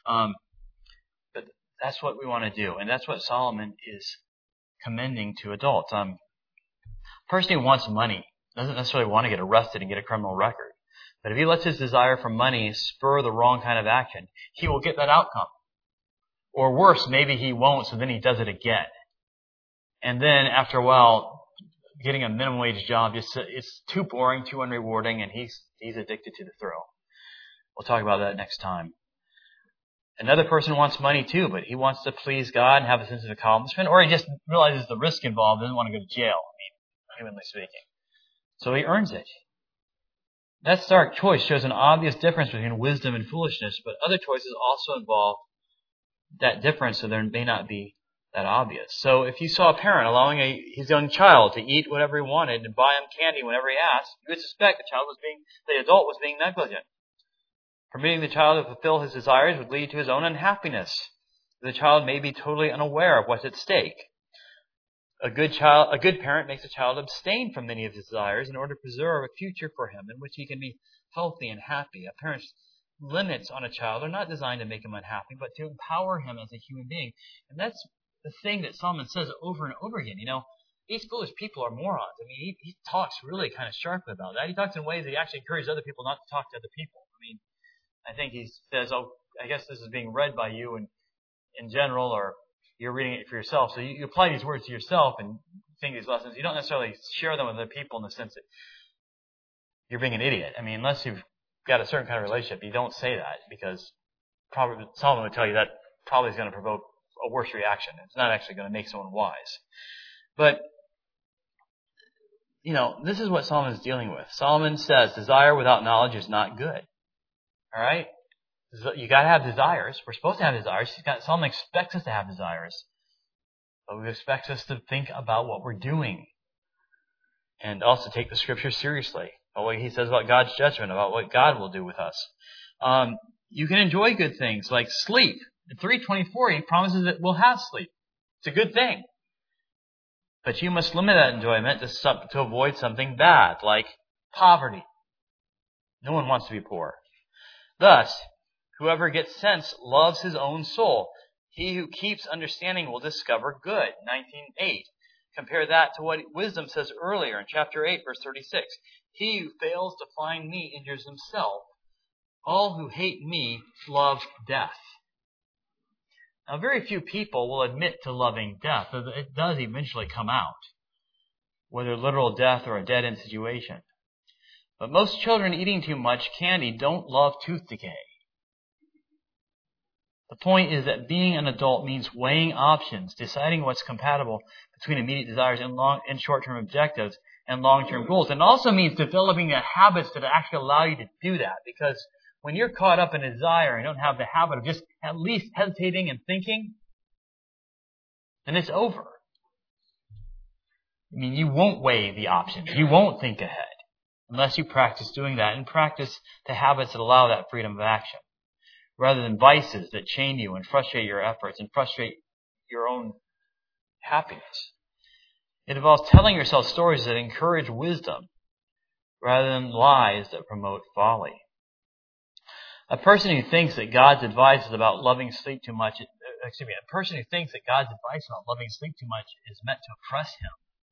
But that's what we want to do. And that's what Solomon is commending to adults. A person who wants money doesn't necessarily want to get arrested and get a criminal record. But if he lets his desire for money spur the wrong kind of action, he will get that outcome. Or worse, maybe he won't, so then he does it again. And then after a while, getting a minimum wage job, it's too boring, too unrewarding, and he's addicted to the thrill. We'll talk about that next time. Another person wants money too, but he wants to please God and have a sense of accomplishment, or he just realizes the risk involved and doesn't want to go to jail, humanly speaking. So he earns it. That stark choice shows an obvious difference between wisdom and foolishness, but other choices also involve that difference, so there may not be that obvious. So if you saw a parent allowing his young child to eat whatever he wanted and buy him candy whenever he asked, you would suspect the adult was being negligent. Permitting the child to fulfill his desires would lead to his own unhappiness. The child may be totally unaware of what's at stake. A good parent makes a child abstain from many of his desires in order to preserve a future for him in which he can be healthy and happy. A parent's limits on a child are not designed to make him unhappy, but to empower him as a human being. And that's the thing that Solomon says over and over again. These foolish people are morons. He talks really kind of sharply about that. He talks in ways that he actually encourages other people not to talk to other people. I think he says, I guess this is being read by you in general, or you're reading it for yourself. So you apply these words to yourself and think these lessons. You don't necessarily share them with other people in the sense that you're being an idiot. Unless you've got a certain kind of relationship, you don't say that because Solomon would tell you that probably is going to provoke a worse reaction. It's not actually going to make someone wise. But, this is what Solomon is dealing with. Solomon says, desire without knowledge is not good. All right? You got to have desires. We're supposed to have desires. Solomon expects us to have desires. But he expects us to think about what we're doing. And also take the Scripture seriously. About what he says about God's judgment, about what God will do with us. You can enjoy good things like sleep. In 3:24, he promises that we'll have sleep. It's a good thing. But you must limit that enjoyment to avoid something bad, like poverty. No one wants to be poor. Thus, whoever gets sense loves his own soul. He who keeps understanding will discover good. 19:8. Compare that to what wisdom says earlier in chapter 8, verse 36. He who fails to find me injures himself. All who hate me love death. Now, very few people will admit to loving death. It does eventually come out, whether literal death or a dead-end situation. But most children eating too much candy don't love tooth decay. The point is that being an adult means weighing options, deciding what's compatible between immediate desires and short-term objectives and long-term goals. And also means developing the habits that actually allow you to do that. Because when you're caught up in a desire and don't have the habit of just at least hesitating and thinking, then it's over. You won't weigh the options. You won't think ahead unless you practice doing that and practice the habits that allow that freedom of action, rather than vices that chain you and frustrate your efforts and frustrate your own happiness. It involves telling yourself stories that encourage wisdom rather than lies that promote folly. A person who thinks that God's advice about loving sleep too much is meant to oppress him.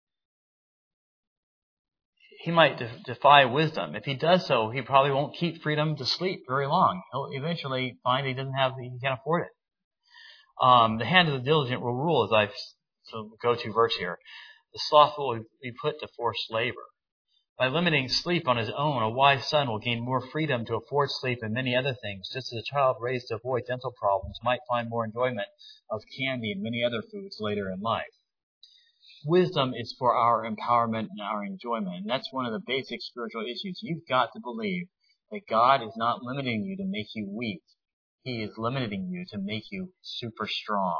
He might defy wisdom. If he does so, he probably won't keep freedom to sleep very long. He'll eventually find he can't afford it. The hand of the diligent will rule, go-to verse here. The slothful will be put to forced labor. By limiting sleep on his own, a wise son will gain more freedom to afford sleep and many other things, just as a child raised to avoid dental problems might find more enjoyment of candy and many other foods later in life. Wisdom is for our empowerment and our enjoyment, and that's one of the basic spiritual issues. You've got to believe that God is not limiting you to make you weak. He is limiting you to make you super strong.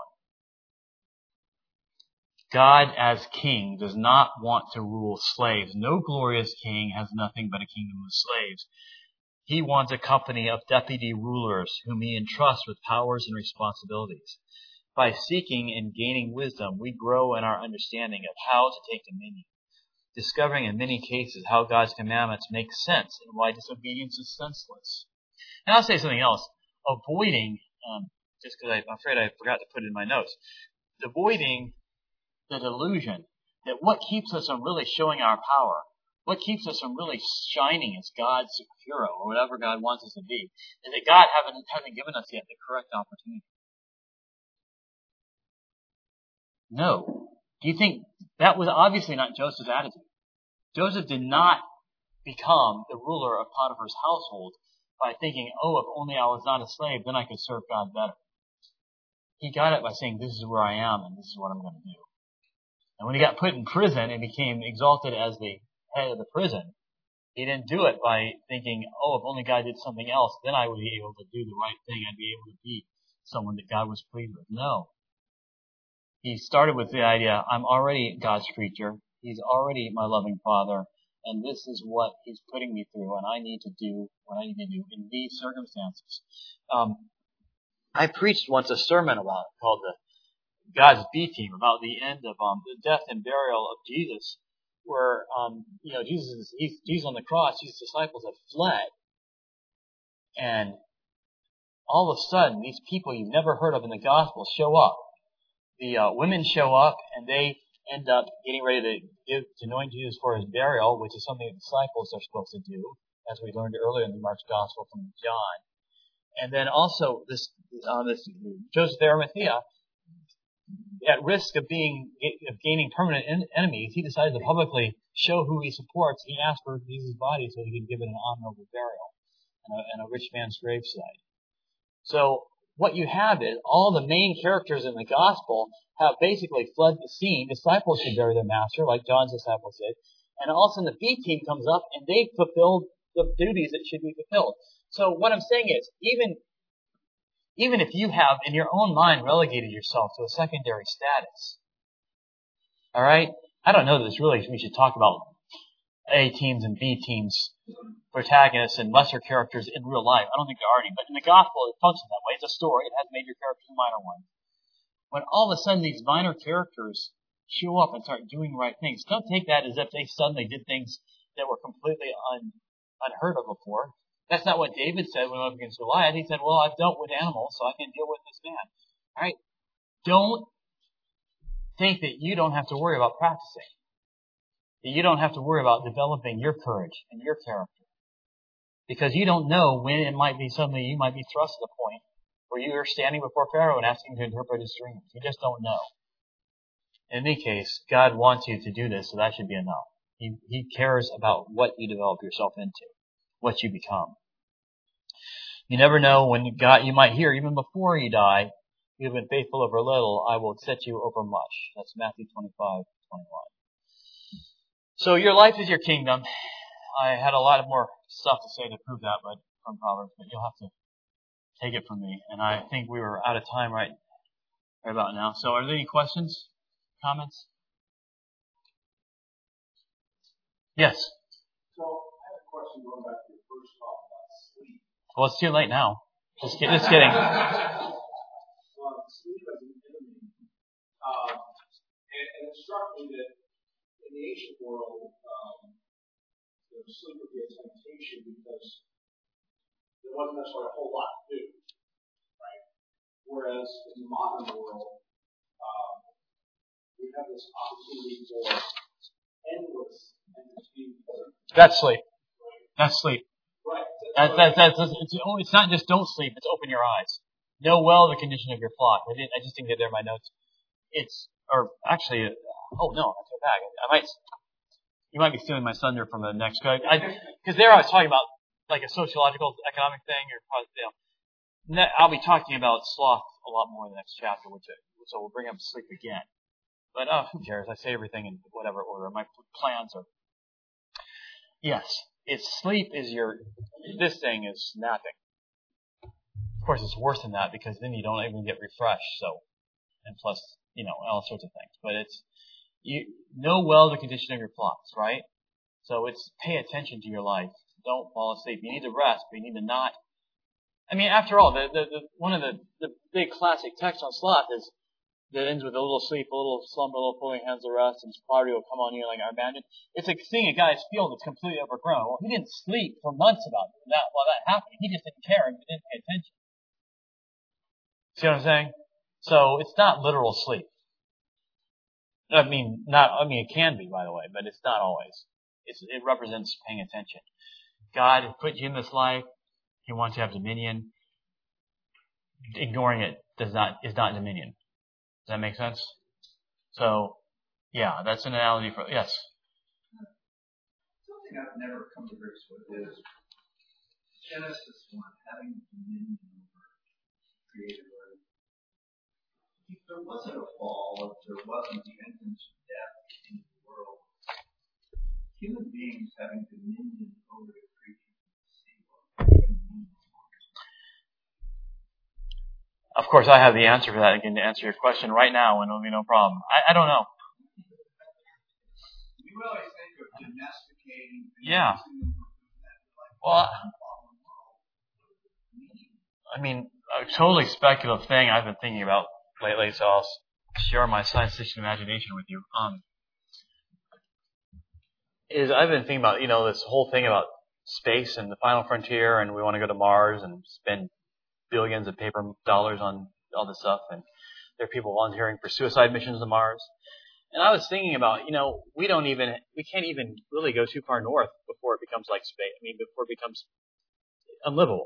God as king does not want to rule slaves. No glorious king has nothing but a kingdom of slaves. He wants a company of deputy rulers whom he entrusts with powers and responsibilities. By seeking and gaining wisdom, we grow in our understanding of how to take dominion, discovering in many cases how God's commandments make sense and why disobedience is senseless. And I'll say something else. Avoiding, just because I'm afraid I forgot to put it in my notes, avoiding the delusion that what keeps us from really showing our power, what keeps us from really shining as God's hero or whatever God wants us to be, is that God hasn't given us yet the correct opportunity. No. Do you think that was obviously not Joseph's attitude? Joseph did not become the ruler of Potiphar's household by thinking, if only I was not a slave, then I could serve God better. He got it by saying, this is where I am and this is what I'm going to do. And when he got put in prison and became exalted as the head of the prison, he didn't do it by thinking, if only God did something else, then I would be able to do the right thing. I'd be able to be someone that God was pleased with. No. He started with the idea, I'm already God's creature. He's already my loving Father. And this is what He's putting me through. And I need to do what I need to do in these circumstances. I preached once a sermon called the God's B-Team, about the end of the death and burial of Jesus, where Jesus on the cross, his disciples have fled, and all of a sudden these people you've never heard of in the gospel show up. The women show up, and they end up getting ready to anoint Jesus for his burial, which is something the disciples are supposed to do, as we learned earlier in the Mark's Gospel from John. And then also this Joseph of Arimathea, at risk of gaining permanent enemies, he decided to publicly show who he supports. He asked for Jesus' body so he could give it an honorable burial and a rich man's gravesite. So what you have is all the main characters in the gospel have basically fled the scene. Disciples should bury their master, like John's disciples did. And all of a sudden the B team comes up and they fulfilled the duties that should be fulfilled. So what I'm saying is, even if you have in your own mind relegated yourself to a secondary status, all right? I don't know that we should talk about A teams and B teams, protagonists and lesser characters in real life. I don't think there are any, but in the gospel it functions that way. It's a story. It has major characters and minor ones. When all of a sudden these minor characters show up and start doing right things, don't take that as if they suddenly did things that were completely unheard of before. That's not what David said when he went up against Goliath. He said, well, I've dealt with animals, so I can deal with this man. All right? Don't think that you don't have to worry about practicing. That you don't have to worry about developing your courage and your character. Because you don't know when it might be suddenly you might be thrust to the point where you are standing before Pharaoh and asking him to interpret his dreams. You just don't know. In any case, God wants you to do this, so that should be enough. He cares about what you develop yourself into, what you become. You never know when you might hear, even before you die, you have been faithful over little, I will set you over much. That's Matthew 25:21. So your life is your kingdom. I had a lot more stuff to say to prove that, but from Proverbs, but you'll have to take it from me. And I think we were out of time right about now. So are there any questions, comments? Yes. So I have a question going back to your first talk about sleep. Well, it's too late now. Just kidding. Sleep as an enemy. And it struck me that in the ancient world, sleep would be a temptation because there wasn't necessarily a whole lot to do, right? Whereas in the modern world, we have this opportunity for endless entertainment. That's sleep. That's sleep. Right. It's not just don't sleep, it's open your eyes. Know well the condition of your flock. I just didn't get there in my notes. I take it back. You might be stealing my thunder from the next guy. Because there I was talking about like a sociological, economic thing, I'll be talking about sloth a lot more in the next chapter, so we'll bring up sleep again. But who cares? I say everything in whatever order. My plans are. Yes, sleep is this thing is napping. Of course, it's worse than that because then you don't even get refreshed. So, and plus, all sorts of things. But you know well the condition of your flocks, right? So it's pay attention to your life. Don't fall asleep. You need to rest, but you need to not. I mean, after all, one of the big classic texts on sloth that ends with a little sleep, a little slumber, a little pulling hands to rest, and poverty will come on you like I imagine. It's like seeing a guy's field that's completely overgrown. Well, he didn't sleep for months about that while that happened. He just didn't care and didn't pay attention. See what I'm saying? So it's not literal sleep. It can be, by the way, but it's not always. It represents paying attention. God put you in this life. He wants you to have dominion. Ignoring it is not dominion. Does that make sense? So, yeah, that's an analogy for, yes? Something I've never come to grips with is Genesis 1, having dominion over created earth. If there wasn't a fall, if there wasn't the entrance of death into the world, human beings having dominion over the creatures of the sea, what even means? Of course, I have the answer for that. I can answer your question right now, and it'll be no problem. I don't know. You always think of domesticating. Yeah. Well, I mean, a totally speculative thing I've been thinking about lately, so I'll share my science fiction imagination with you. I've been thinking about, this whole thing about space and the final frontier, and we want to go to Mars and spend billions of paper dollars on all this stuff, and there are people volunteering for suicide missions to Mars. And I was thinking about, we can't even really go too far north before it becomes like space. Before it becomes unlivable.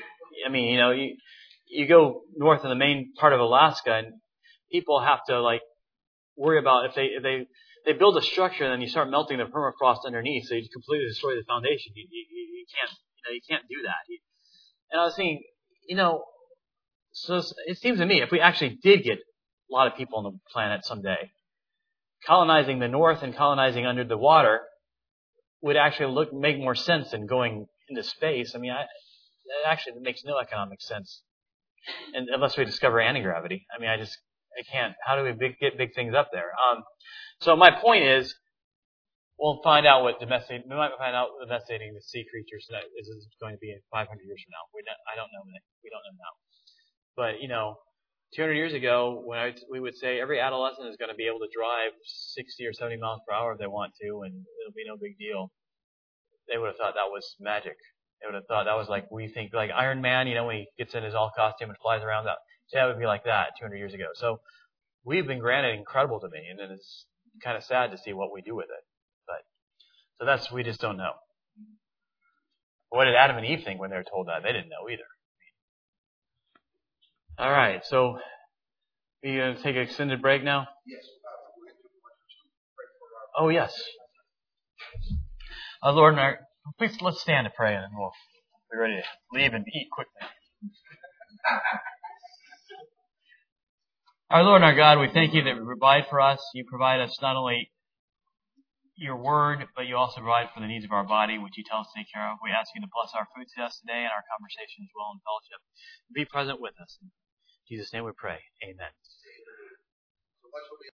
You go north in the main part of Alaska, and people have to worry about if they build a structure and then you start melting the permafrost underneath, so you completely destroy the foundation. You can't do that. And I was thinking, So it seems to me, if we actually did get a lot of people on the planet someday, colonizing the north and colonizing under the water would actually make more sense than going into space. I mean, that actually makes no economic sense, and unless we discover anti-gravity. I mean, I can't. How do we get big things up there? So my point is, we'll find out what domesticating the sea creatures is going to be in 500 years from now. I don't know. We don't know now. But 200 years ago, when we would say every adolescent is going to be able to drive 60 or 70 miles per hour if they want to, and it'll be no big deal. They would have thought that was magic. They would have thought that was like we think, like Iron Man, when he gets in his all costume and flies around. That would be like that 200 years ago. So we've been granted incredible dominion, and it's kind of sad to see what we do with it. So we just don't know. What did Adam and Eve think when they were told that? They didn't know either. All right, so we going to take an extended break now? Yes. Oh, yes. Lord, please let's stand to pray, and then we'll be ready to leave and eat quickly. Our Lord and our God, we thank you that you provide for us. You provide us not only your word, but you also provide for the needs of our body, which you tell us to take care of. We ask you to bless our food to us today and our conversation as well in fellowship. Be present with us. In Jesus' name we pray. Amen.